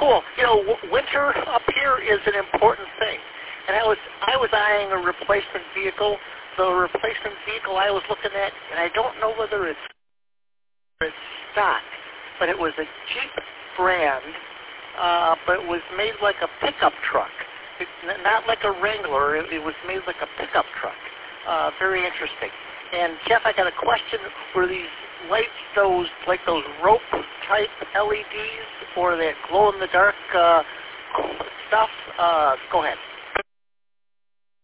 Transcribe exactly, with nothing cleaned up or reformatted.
cool. You know, w- winter up here is an important thing. And I was I was eyeing a replacement vehicle. The replacement vehicle I was looking at, and I don't know whether it's, it's stock, but it was a Jeep brand, uh, but it was made like a pickup truck. It, not like a Wrangler. It, it was made like a pickup truck. Uh, very interesting. And Jeff, I got a question. Were these lights those like those rope type L E Ds or that glow in the dark uh, stuff? Uh, go ahead.